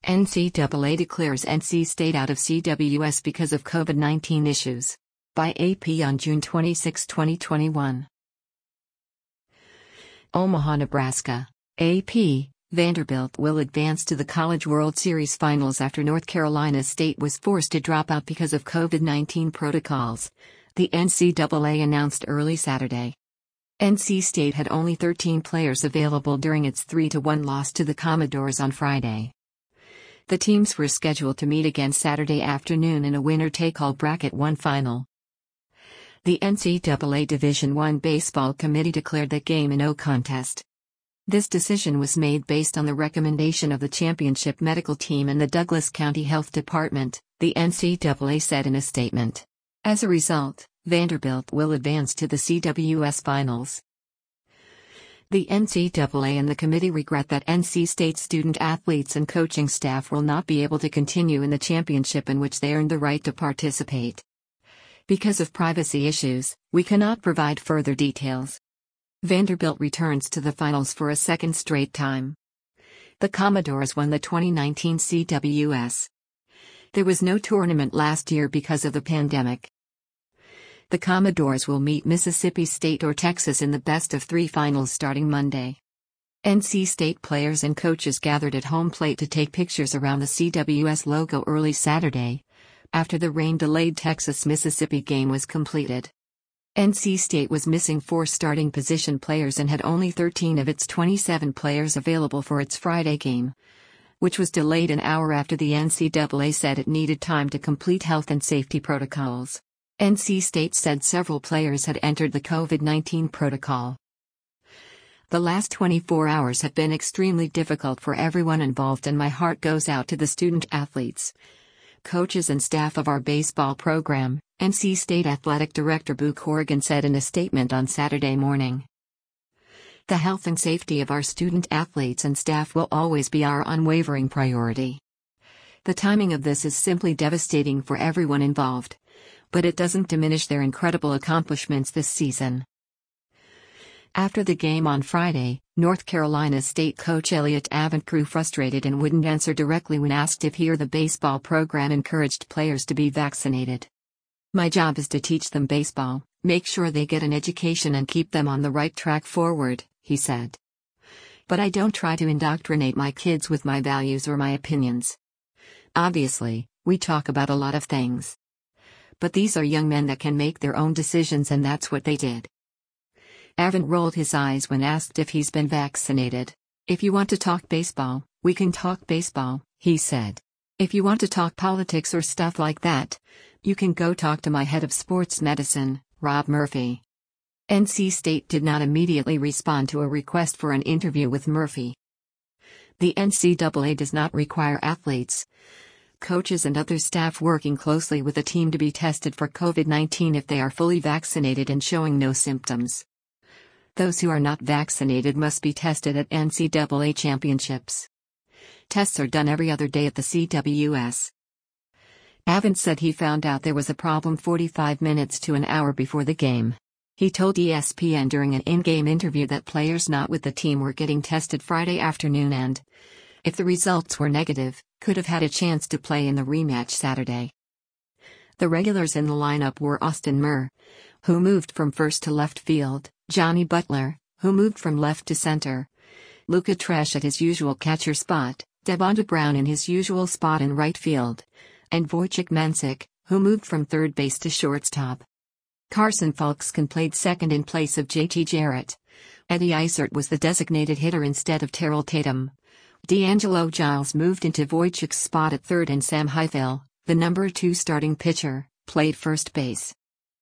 NCAA declares NC State out of CWS because of COVID-19 issues. By AP on June 26, 2021. Omaha, Nebraska. AP, Vanderbilt will advance to the College World Series finals after North Carolina State was forced to drop out because of COVID-19 protocols, the NCAA announced early Saturday. NC State had only 13 players available during its 3-1 loss to the Commodores on Friday. The teams were scheduled to meet again Saturday afternoon in a winner-take-all Bracket 1 final. The NCAA Division I Baseball Committee declared that game a no contest. This decision was made based on the recommendation of the championship medical team and the Douglas County Health Department, the NCAA said in a statement. As a result, Vanderbilt will advance to the CWS finals. The NCAA and the committee regret that NC State student athletes and coaching staff will not be able to continue in the championship in which they earned the right to participate. Because of privacy issues, we cannot provide further details. Vanderbilt returns to the finals for a second straight time. The Commodores won the 2019 CWS. There was no tournament last year because of the pandemic. The Commodores will meet Mississippi State or Texas in the best-of-3 finals starting Monday. NC State players and coaches gathered at home plate to take pictures around the CWS logo early Saturday, after the rain-delayed Texas-Mississippi game was completed. NC State was missing 4 starting position players and had only 13 of its 27 players available for its Friday game, which was delayed an hour after the NCAA said it needed time to complete health and safety protocols. NC State said several players had entered the COVID-19 protocol. The last 24 hours have been extremely difficult for everyone involved, and my heart goes out to the student athletes, coaches and staff of our baseball program, NC State Athletic Director Boo Corrigan said in a statement on Saturday morning. The health and safety of our student athletes and staff will always be our unwavering priority. The timing of this is simply devastating for everyone involved, but it doesn't diminish their incredible accomplishments this season. After the game on Friday, North Carolina State coach Elliott Avent grew frustrated and wouldn't answer directly when asked if he or the baseball program encouraged players to be vaccinated. My job is to teach them baseball, make sure they get an education and keep them on the right track forward, he said. But I don't try to indoctrinate my kids with my values or my opinions. Obviously, we talk about a lot of things. But these are young men that can make their own decisions, and that's what they did. Avent rolled his eyes when asked if he's been vaccinated. If you want to talk baseball, we can talk baseball, he said. If you want to talk politics or stuff like that, you can go talk to my head of sports medicine, Rob Murphy. NC State did not immediately respond to a request for an interview with Murphy. The NCAA does not require athletes, coaches and other staff working closely with the team to be tested for COVID-19 if they are fully vaccinated and showing no symptoms. Those who are not vaccinated must be tested at NCAA championships. Tests are done every other day at the CWS. Avent said he found out there was a problem 45 minutes to an hour before the game. He told ESPN during an in-game interview that players not with the team were getting tested Friday afternoon and, if the results were negative, could have had a chance to play in the rematch Saturday. The regulars in the lineup were Austin Murr, who moved from first to left field, Johnny Butler, who moved from left to center, Luca Tresh at his usual catcher spot, Devonta Brown in his usual spot in right field, and Wojciech Mensik, who moved from third base to shortstop. Carson Falkskin played second in place of JT Jarrett. Eddie Isert was the designated hitter instead of Terrell Tatum. D'Angelo Giles moved into Wojciech's spot at third, and Sam Highfill, the number 2 starting pitcher, played first base.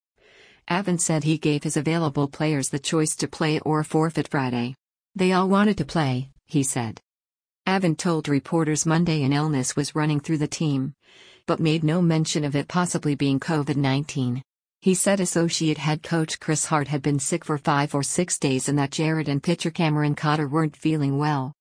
Avent said he gave his available players the choice to play or forfeit Friday. They all wanted to play, he said. Avent told reporters Monday an illness was running through the team, but made no mention of it possibly being COVID-19. He said associate head coach Chris Hart had been sick for 5 or 6 days and that Jarrett and pitcher Cameron Cotter weren't feeling well.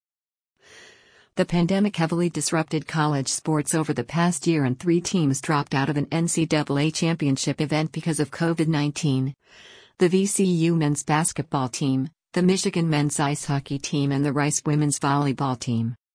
The pandemic heavily disrupted college sports over the past year, and 3 teams dropped out of an NCAA championship event because of COVID-19. The VCU men's basketball team, the Michigan men's ice hockey team, and the Rice women's volleyball team.